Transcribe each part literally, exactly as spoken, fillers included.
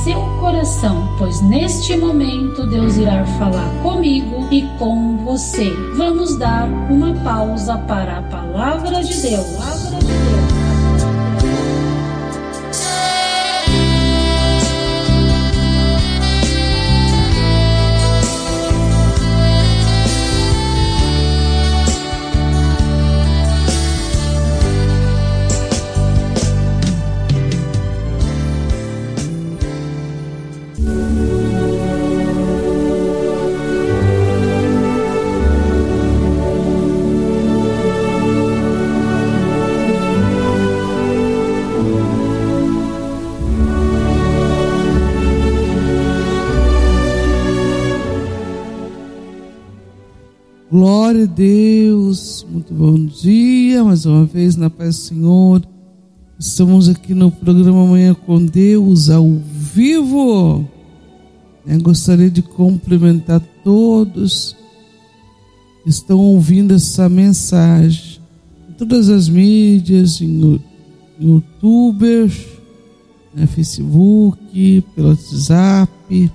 seu coração, pois neste momento Deus irá falar comigo e com você. Vamos dar uma pausa para a palavra de Deus. Palavra de Deus. Glória a Deus, muito bom dia, mais uma vez na paz do Senhor. Estamos aqui no programa Manhã com Deus, ao vivo. Eu gostaria de cumprimentar todos que estão ouvindo essa mensagem em todas as mídias, em YouTube, no Facebook, pelo WhatsApp,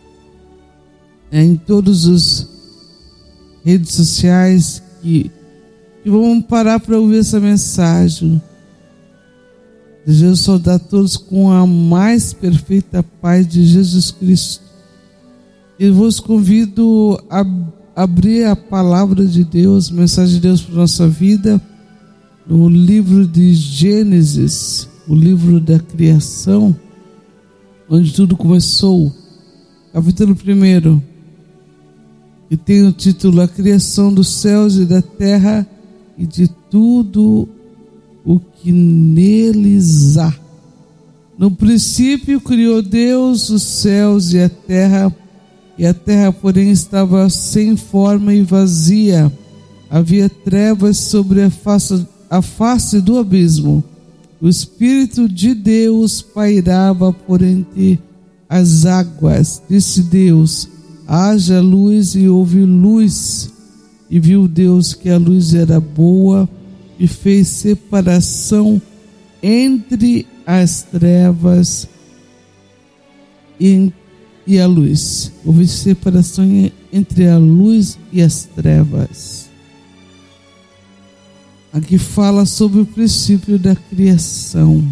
em todos os redes sociais que, que vão parar para ouvir essa mensagem. Desejo saudar todos com a mais perfeita paz de Jesus Cristo. Eu vos convido a abrir a palavra de Deus, a mensagem de Deus para a nossa vida, no livro de Gênesis, o livro da criação, onde tudo começou, capítulo primeiro. E tem o título A Criação dos Céus e da Terra e de tudo o que neles há. No princípio criou Deus os céus e a terra, e a terra, porém, estava sem forma e vazia. Havia trevas sobre a face, a face do abismo. O Espírito de Deus pairava por entre as águas. Disse Deus: haja luz, e houve luz. E viu Deus que a luz era boa, e fez separação entre as trevas e, e a luz. Houve separação entre a luz e as trevas. Aqui fala sobre o princípio da criação.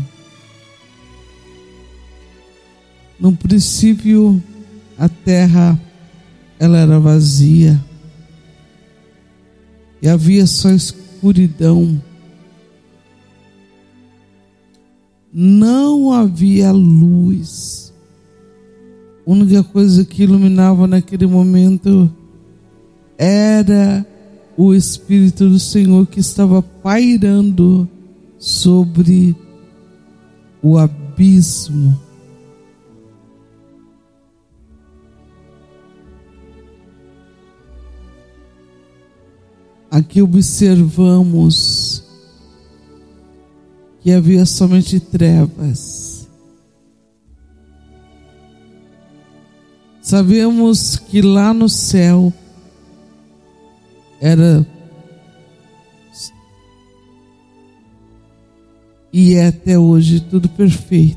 No princípio, a terra ela era vazia e havia só escuridão. Não havia luz. A única coisa que iluminava naquele momento era o Espírito do Senhor que estava pairando sobre o abismo. Aqui observamos que havia somente trevas. Sabemos que lá no céu era e é até hoje tudo perfeito.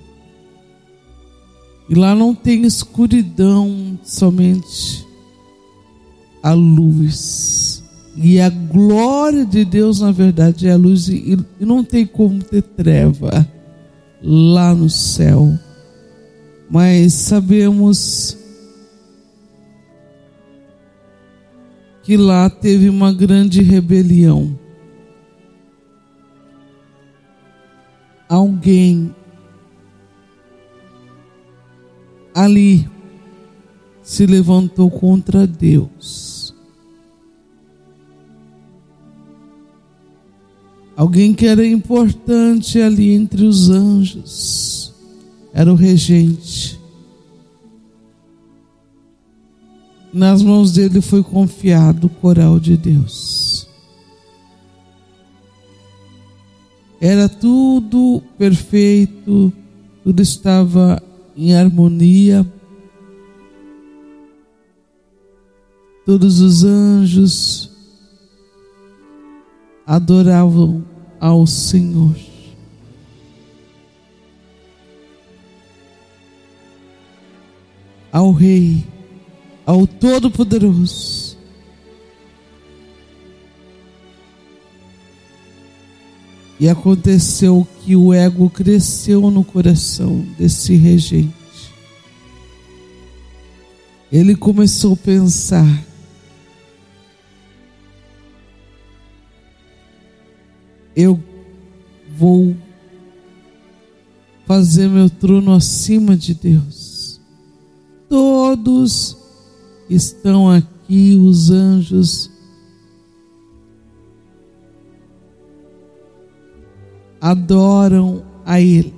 E lá não tem escuridão, somente a luz. E a glória de Deus, na verdade, é a luz, e, e não tem como ter treva lá no céu. Mas sabemos que lá teve uma grande rebelião. Alguém ali se levantou contra Deus. Alguém que era importante ali entre os anjos, era o regente. Nas mãos dele foi confiado o coral de Deus. Era tudo perfeito, tudo estava em harmonia. Todos os anjos adoravam ao Senhor. ao Rei, ao Todo-Poderoso. E aconteceu que o ego cresceu no coração desse regente. Ele começou a pensar: eu vou fazer meu trono acima de Deus. Todos estão aqui, os anjos adoram a Ele.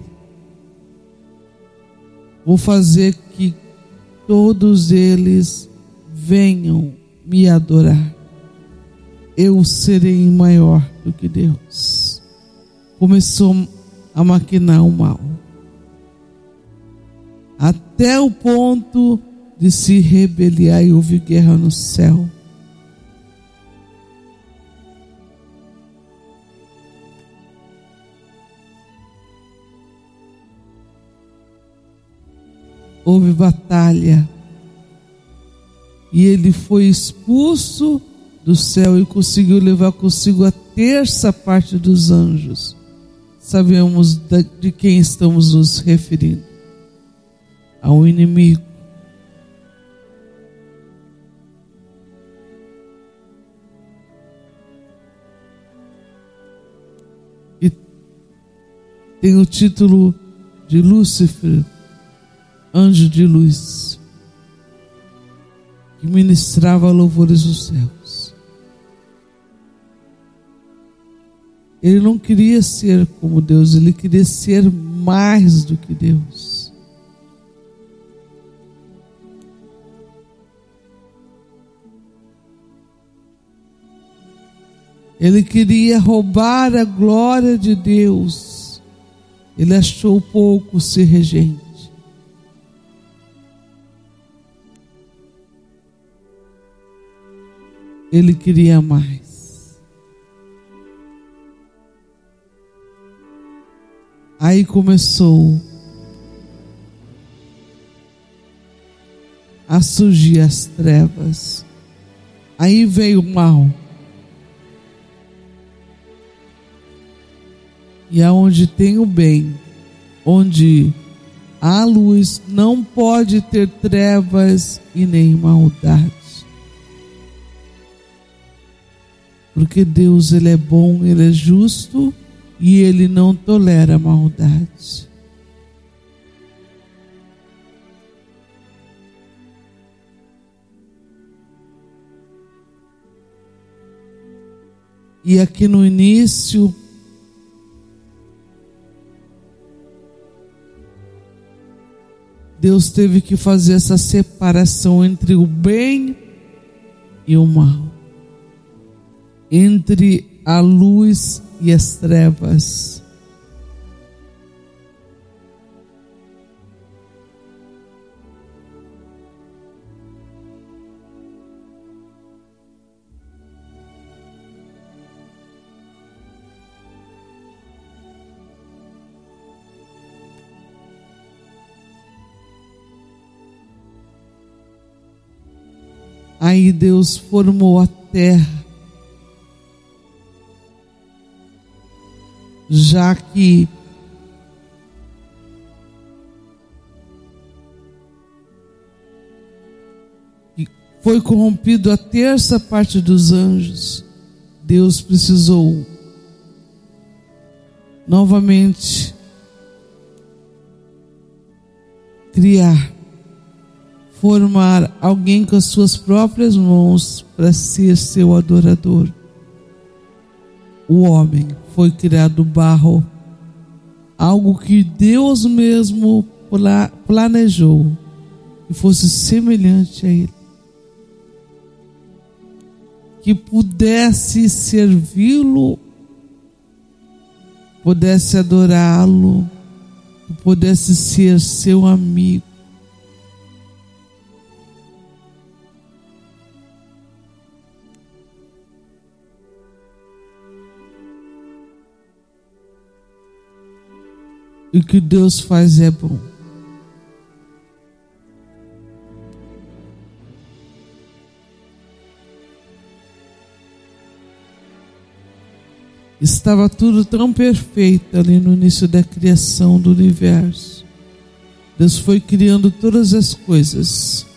Vou fazer que todos eles venham me adorar. Eu serei maior do que Deus. Começou a maquinar o mal, até o ponto de se rebeliar, e houve guerra no céu. Houve batalha, e ele foi expulso do céu e conseguiu levar consigo a terça parte dos anjos. Sabemos de quem estamos nos referindo: ao inimigo. E tem o título de Lúcifer, anjo de luz, que ministrava louvores nos céus. Ele não queria ser como Deus, ele queria ser mais do que Deus. Ele queria roubar a glória de Deus. Ele achou pouco ser regente. Ele queria mais. Aí começou a surgir as trevas. Aí veio o mal. E aonde tem o bem, onde há luz, não pode ter trevas e nem maldade. Porque Deus, Ele é bom, Ele é justo e Ele não tolera maldade. E aqui no início, Deus teve que fazer essa separação entre o bem e o mal, entre a luz e as trevas. Aí Deus formou a terra, já que foi corrompido a terça parte dos anjos, Deus precisou novamente criar, formar alguém com as suas próprias mãos para ser seu adorador. O homem foi criado do barro, algo que Deus mesmo planejou que fosse semelhante a Ele, que pudesse servi-lo, pudesse adorá-lo, que pudesse ser seu amigo. E o que Deus faz é bom. Estava tudo tão perfeito ali no início da criação do universo. Deus foi criando todas as coisas.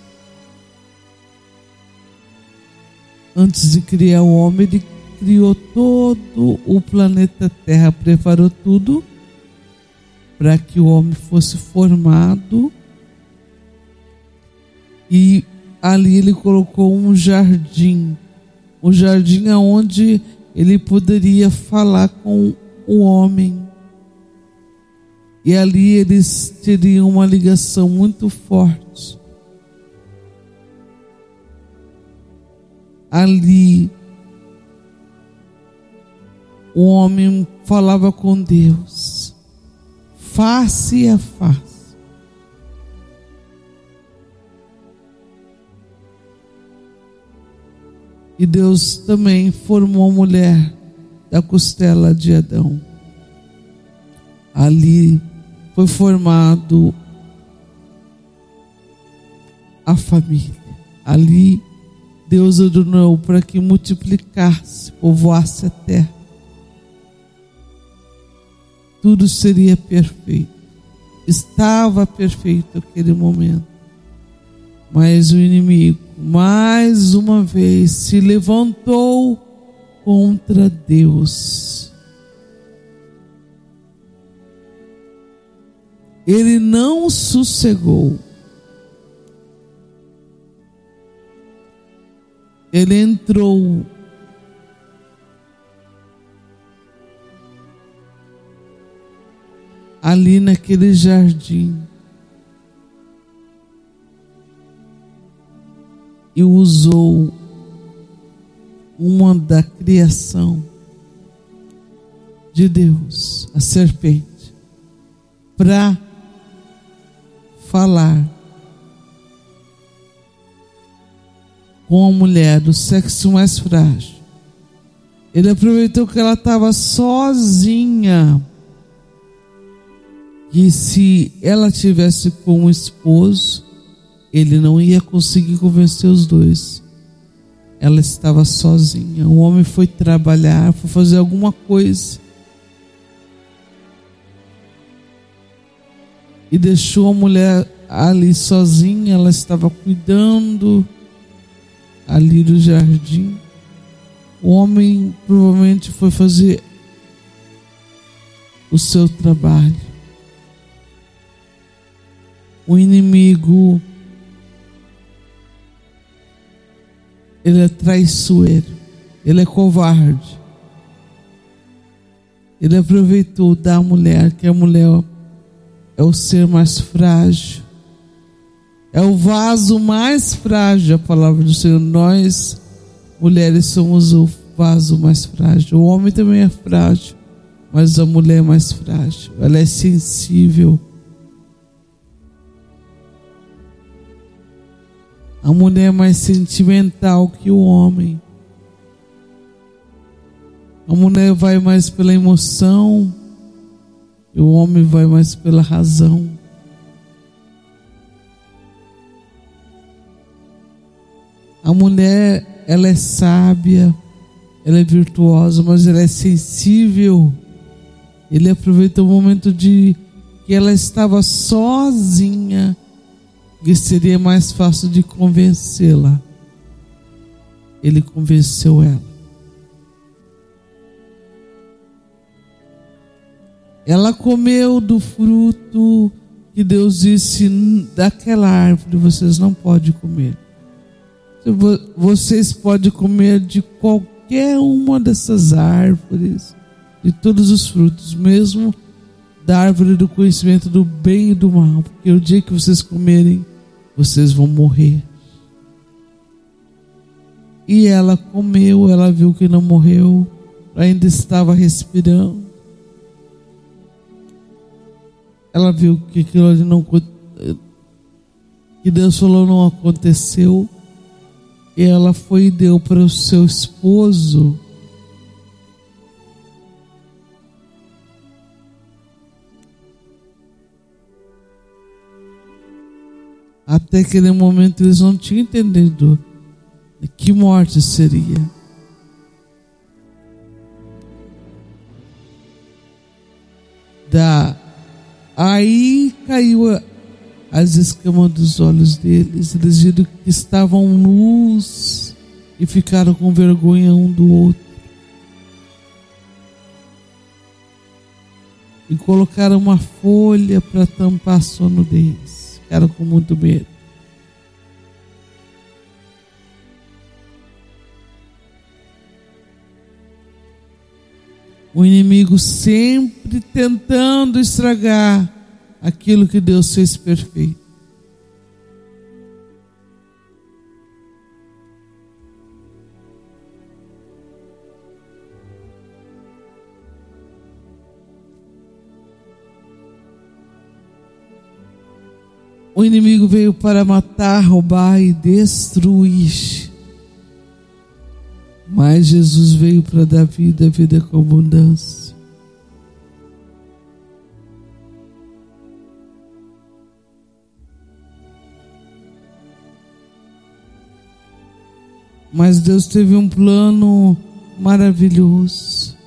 Antes de criar o homem, Ele criou todo o planeta Terra, preparou tudo para que o homem fosse formado. E ali Ele colocou um jardim, um jardim onde Ele poderia falar com o homem. E ali eles teriam uma ligação muito forte. Ali o homem falava com Deus, face a face. E Deus também formou a mulher da costela de Adão. Ali foi formado a família. Ali Deus ordenou para que multiplicasse, povoasse a terra. Tudo seria perfeito. Estava perfeito aquele momento. Mas o inimigo, mais uma vez, se levantou contra Deus. Ele não sossegou. Ele entrou ali naquele jardim e usou uma da criação de Deus, a serpente, para falar com a mulher do sexo mais frágil. Ele aproveitou que ela estava sozinha, e se ela tivesse com o esposo, ele não ia conseguir convencer os dois. Ela estava sozinha. O homem foi trabalhar, foi fazer alguma coisa, e deixou a mulher ali sozinha. Ela estava cuidando ali do jardim. O homem provavelmente foi fazer o seu trabalho. O inimigo, ele é traiçoeiro, ele é covarde. Ele aproveitou da mulher, que a mulher é o ser mais frágil, é o vaso mais frágil. A palavra do Senhor: nós, mulheres, somos o vaso mais frágil. O homem também é frágil, mas a mulher é mais frágil. Ela é sensível. A mulher é mais sentimental que o homem. A mulher vai mais pela emoção e o homem vai mais pela razão. A mulher, ela é sábia, ela é virtuosa, mas ela é sensível. Ele aproveitou o momento de que ela estava sozinha, que seria mais fácil de convencê-la. Ele convenceu ela. Ela comeu do fruto que Deus disse: daquela árvore vocês não podem comer. Vocês podem comer de qualquer uma dessas árvores, de todos os frutos, mesmo da árvore do conhecimento do bem e do mal, porque o dia que vocês comerem, vocês vão morrer. E ela comeu, ela viu que não morreu, ainda estava respirando. Ela viu que aquilo ali não, que Deus falou não aconteceu. E ela foi e deu para o seu esposo. Até aquele momento eles não tinham entendido que morte seria. da... Aí caiu a, as escamas dos olhos deles. Eles viram que estavam nus e ficaram com vergonha um do outro. E colocaram uma folha para tampar a sua nudez. Ficaram com muito medo. O inimigo sempre tentando estragar aquilo que Deus fez perfeito. O inimigo veio para matar, roubar e destruir. Mas Jesus veio para dar vida, vida com abundância. Mas Deus teve um plano maravilhoso.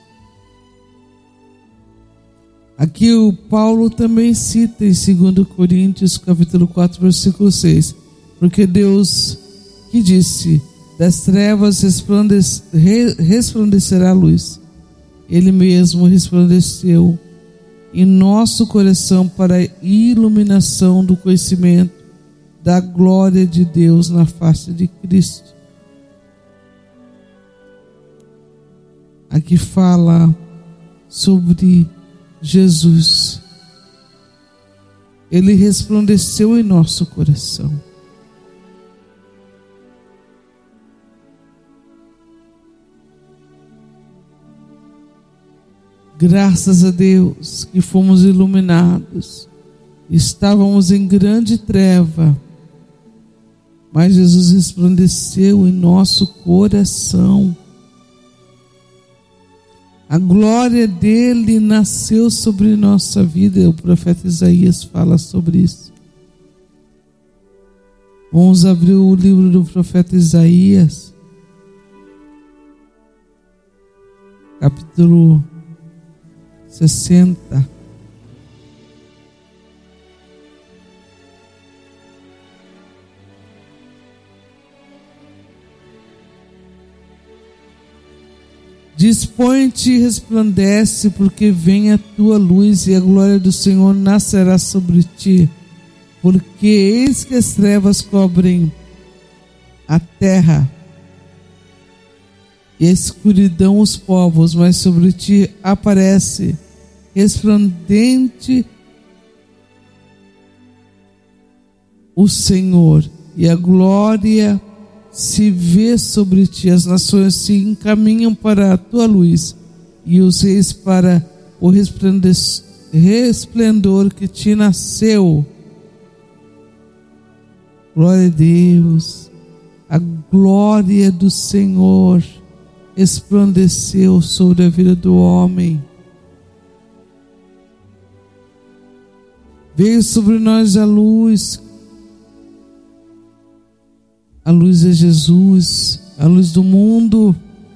Aqui o Paulo também cita em dois Coríntios, capítulo quatro, versículo seis. Porque Deus que disse: das trevas resplandecerá a luz. Ele mesmo resplandeceu em nosso coração para a iluminação do conhecimento da glória de Deus na face de Cristo. Aqui fala sobre Jesus. Ele resplandeceu em nosso coração. Graças a Deus que fomos iluminados. Estávamos em grande treva, mas Jesus resplandeceu em nosso coração. A glória dele nasceu sobre nossa vida. O profeta Isaías fala sobre isso. Vamos abrir o livro do profeta Isaías, capítulo sessenta. Dispõe-te e resplandece, porque vem a tua luz e a glória do Senhor nascerá sobre ti. Porque eis que as trevas cobrem a terra e a escuridão os povos, mas sobre ti aparece resplandente o Senhor, e a glória se vê sobre ti. As nações se encaminham para a tua luz, e os reis para o resplendor que te nasceu. Glória a Deus. A glória do Senhor resplandeceu sobre a vida do homem. Veio sobre nós a luz. A luz é Jesus, a luz do mundo.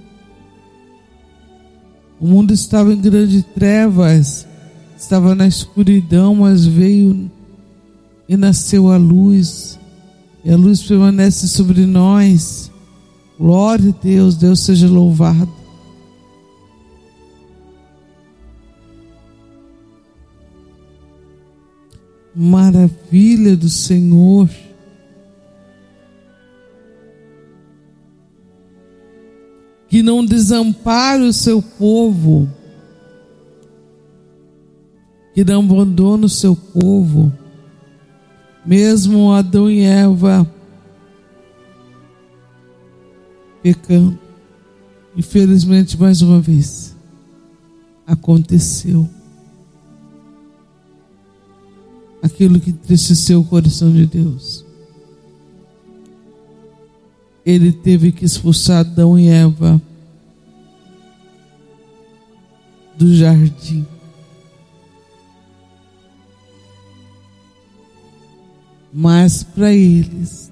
O mundo estava em grandes trevas, estava na escuridão, mas veio e nasceu a luz. E a luz permanece sobre nós. Glória a Deus, Deus seja louvado. Maravilha do Senhor. Que não desampare o seu povo, que não abandone o seu povo, mesmo Adão e Eva pecando. Infelizmente, mais uma vez, aconteceu aquilo que entristeceu o coração de Deus. Ele teve que expulsar Adão e Eva do jardim. Mas para eles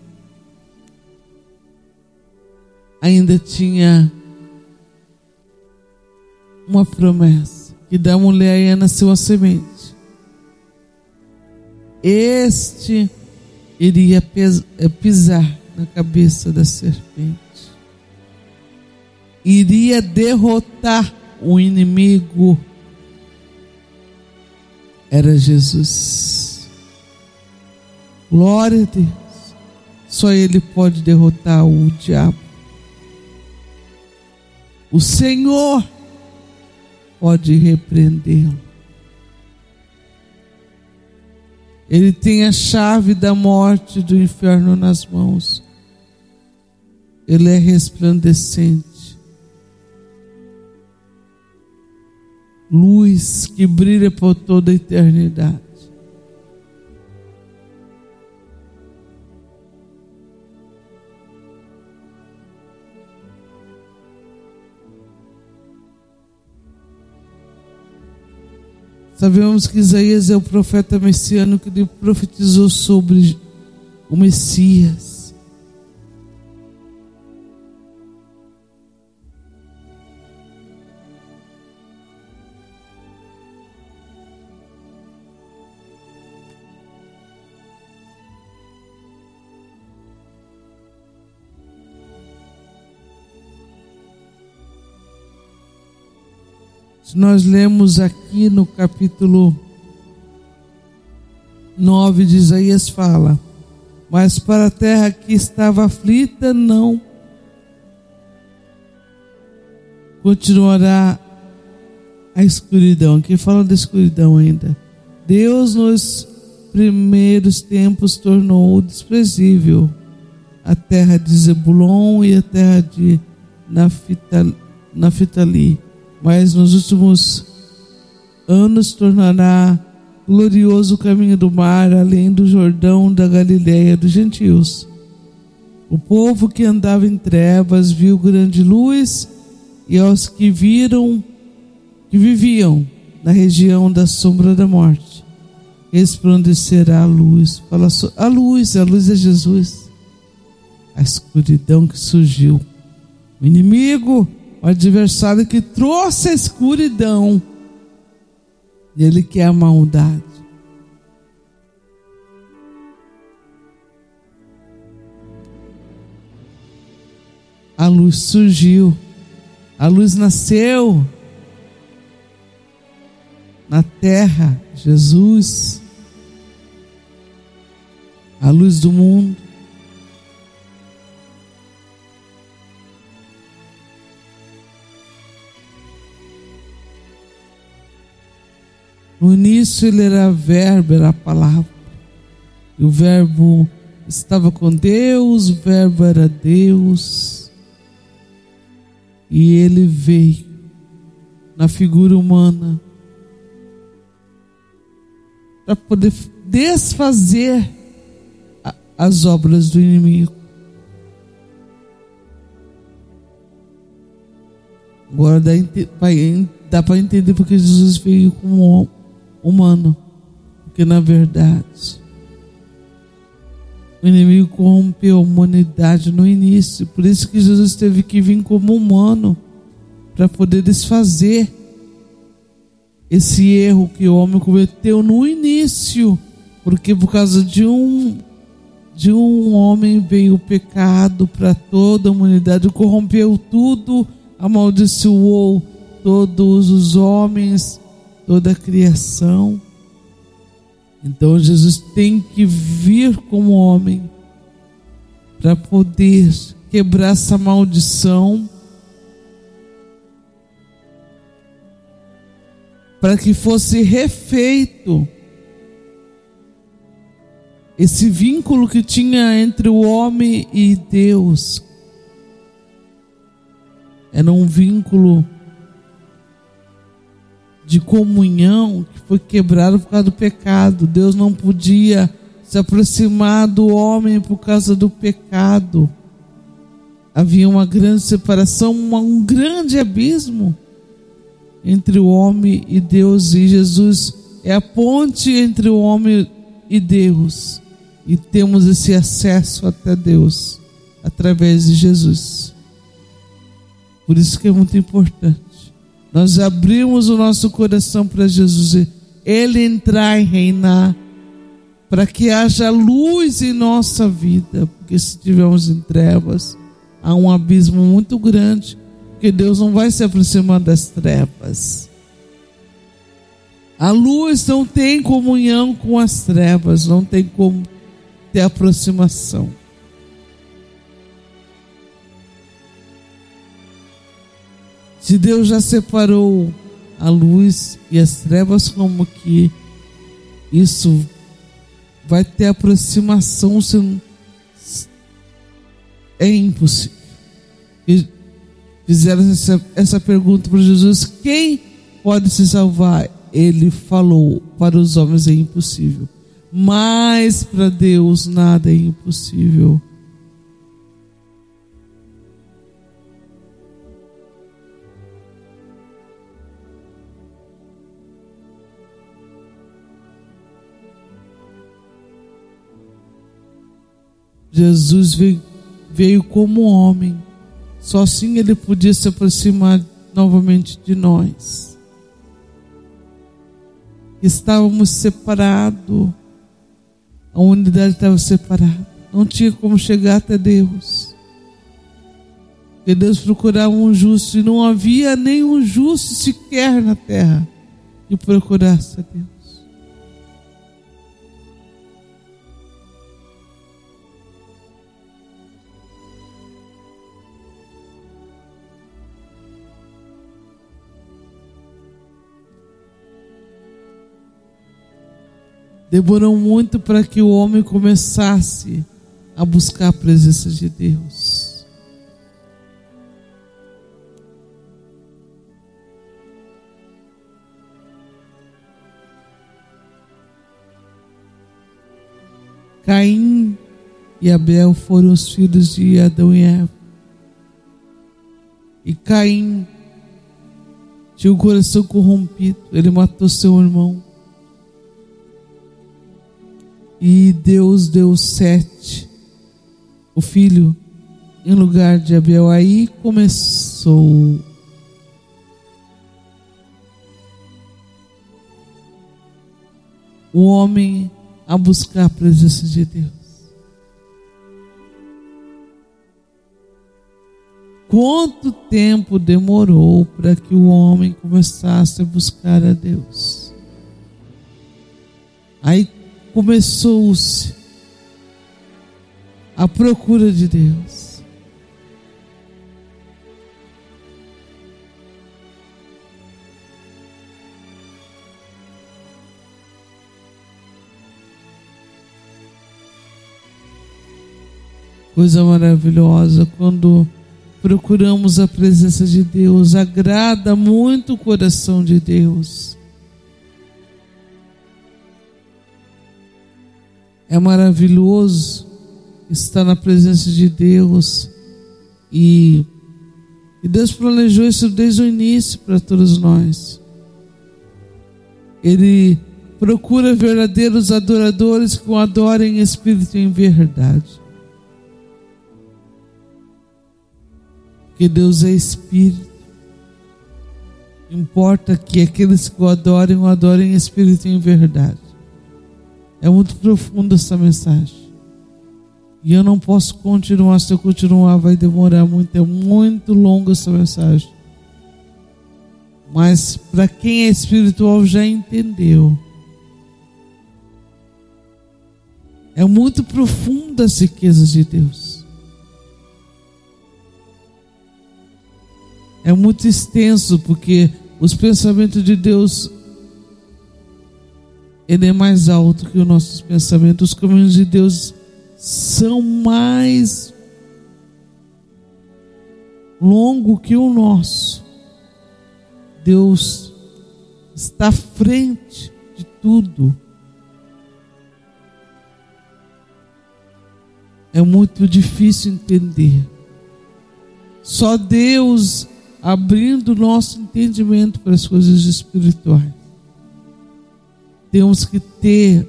ainda tinha uma promessa, que da mulher ia nascer uma semente. Este iria pisar na cabeça da serpente. Iria derrotar o inimigo. Era Jesus. Glória a Deus. Só Ele pode derrotar o diabo. O Senhor pode repreendê-lo. Ele tem a chave da morte e do inferno nas mãos. Ele é resplandecente. Luz que brilha por toda a eternidade. Sabemos que Isaías é o profeta messiânico que ele profetizou sobre o Messias. Nós lemos aqui no capítulo nove de Isaías, fala: mas para a terra que estava aflita não continuará a escuridão. Aqui fala da escuridão ainda. Deus nos primeiros tempos tornou desprezível a terra de Zebulon e a terra de Naftali, mas nos últimos anos tornará glorioso o caminho do mar, além do Jordão, da Galileia dos gentios. O povo que andava em trevas viu grande luz, e aos que viram, que viviam na região da sombra da morte, resplandecerá a luz. Fala, a luz, a luz é Jesus. A escuridão que surgiu, o inimigo, o adversário que trouxe a escuridão, ele quer a maldade. A luz surgiu, a luz nasceu na terra, Jesus, a luz do mundo. No início ele era verbo, era a palavra. E o verbo estava com Deus, o verbo era Deus. E ele veio na figura humana para poder desfazer a, as obras do inimigo. Agora dá, dá para entender porque Jesus veio como humano, porque na verdade o inimigo corrompeu a humanidade no início. Por isso que Jesus teve que vir como humano, para poder desfazer esse erro que o homem cometeu no início, porque por causa de um de um homem veio o pecado para toda a humanidade, corrompeu tudo, amaldiçoou todos os homens, toda a criação. Então Jesus tem que vir como homem para poder quebrar essa maldição, para que fosse refeito esse vínculo que tinha entre o homem e Deus. Era um vínculo de comunhão que foi quebrado por causa do pecado. Deus não podia se aproximar do homem por causa do pecado. Havia uma grande separação, um grande abismo entre o homem e Deus, e Jesus é a ponte entre o homem e Deus, e temos esse acesso até Deus através de Jesus. Por isso que é muito importante nós abrimos o nosso coração para Jesus, Ele entrar e reinar, para que haja luz em nossa vida, porque se estivermos em trevas, há um abismo muito grande, porque Deus não vai se aproximar das trevas. A luz não tem comunhão com as trevas, não tem como ter aproximação. Se Deus já separou a luz e as trevas, como que isso vai ter aproximação? Se é impossível. E fizeram essa, essa pergunta para Jesus: quem pode se salvar? Ele falou: para os homens é impossível, mas para Deus nada é impossível. Jesus veio, veio como homem, só assim Ele podia se aproximar novamente de nós. Estávamos separados, a unidade estava separada, não tinha como chegar até Deus, porque Deus procurava um justo e não havia nenhum justo sequer na terra que procurasse a Deus. Demorou muito para que o homem começasse a buscar a presença de Deus. Caim e Abel foram os filhos de Adão e Eva. E Caim tinha o coração corrompido, ele matou seu irmão. E Deus deu Sete, o filho, em lugar de Abel. Aí começou o homem a buscar a presença de Deus. Quanto tempo demorou para que o homem começasse a buscar a Deus? Aí começou-se a procura de Deus. Coisa maravilhosa quando procuramos a presença de Deus, agrada muito o coração de Deus. É maravilhoso estar na presença de Deus, e, e Deus planejou isso desde o início para todos nós. Ele procura verdadeiros adoradores que o adorem em espírito e em verdade. Porque Deus é espírito. Importa que aqueles que o adorem, o adorem em espírito e em verdade. É muito profunda essa mensagem. E eu não posso continuar, se eu continuar vai demorar muito, é muito longa essa mensagem. Mas para quem é espiritual já entendeu. É muito profunda as riquezas de Deus. É muito extenso, porque os pensamentos de Deus, Ele é mais alto que os nossos pensamentos. Os caminhos de Deus são mais longos que o nosso. Deus está à frente de tudo. É muito difícil entender. Só Deus abrindo o nosso entendimento para as coisas espirituais. Temos que ter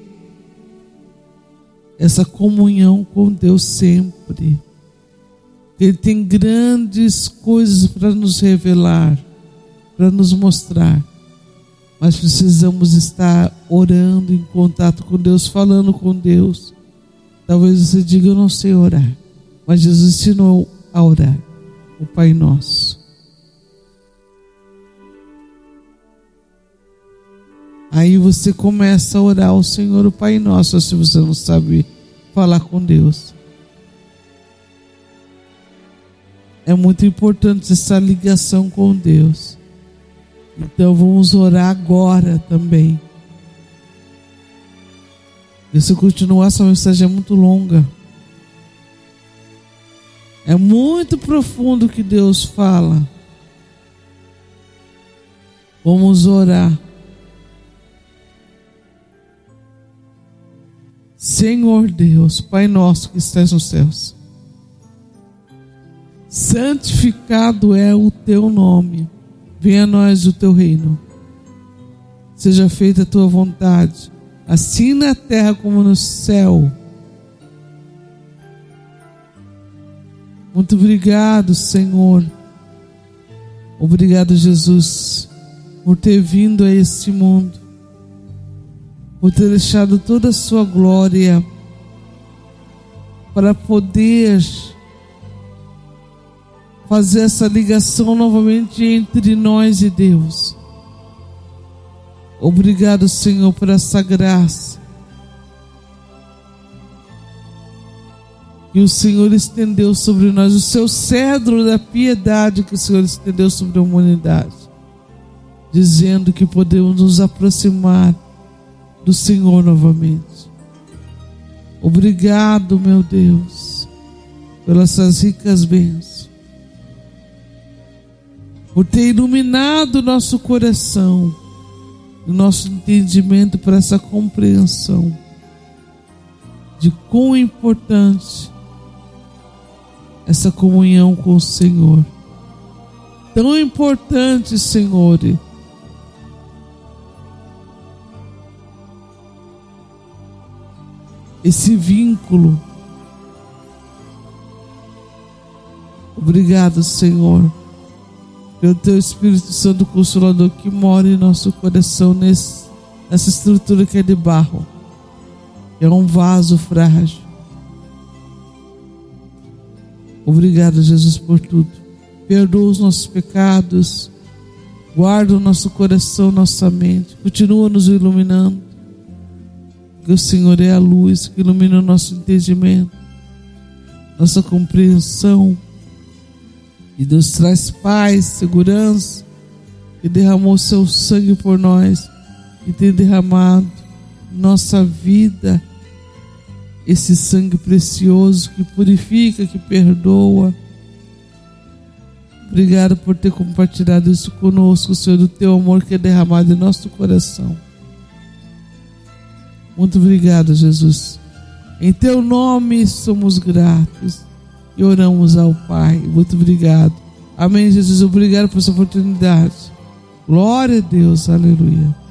essa comunhão com Deus sempre. Ele tem grandes coisas para nos revelar. para nos mostrar. Mas precisamos estar orando, em contato com Deus, falando com Deus. Talvez você diga: eu não sei orar. Mas Jesus ensinou a orar o Pai Nosso. Aí você começa a orar ao Senhor o Pai Nosso, se você não sabe falar com Deus. É muito importante essa ligação com Deus. Então vamos orar agora também. E se continuar, essa mensagem é muito longa. É muito profundo o que Deus fala. Vamos orar. Senhor Deus, Pai nosso que estás nos céus, santificado é o teu nome. Venha a nós o teu reino. Seja feita a tua vontade, assim na terra como no céu. Muito obrigado, Senhor. Obrigado, Jesus, por ter vindo a este mundo, por ter deixado toda a sua glória para poder fazer essa ligação novamente entre nós e Deus. Obrigado, Senhor, por essa graça que o Senhor estendeu sobre nós, o seu cedro da piedade que o Senhor estendeu sobre a humanidade, dizendo que podemos nos aproximar do Senhor novamente. Obrigado, meu Deus, pelas suas ricas bênçãos, por ter iluminado o nosso coração, o nosso entendimento para essa compreensão de quão importante essa comunhão com o Senhor. Tão importante, Senhor, esse vínculo. Obrigado, Senhor, pelo teu Espírito Santo Consolador que mora em nosso coração, nesse, nessa estrutura que é de barro, que é um vaso frágil. Obrigado, Jesus, por tudo. Perdoa os nossos pecados, guarda o nosso coração, nossa mente, continua nos iluminando, porque o Senhor é a luz que ilumina o nosso entendimento, nossa compreensão, e nos traz paz, segurança, que derramou seu sangue por nós e tem derramado nossa vida, esse sangue precioso que purifica, que perdoa. Obrigado por ter compartilhado isso conosco, Senhor, do teu amor que é derramado em nosso coração. Muito obrigado, Jesus. Em teu nome somos gratos e oramos ao Pai. Muito obrigado. Amém, Jesus. Obrigado por essa oportunidade. Glória a Deus. Aleluia.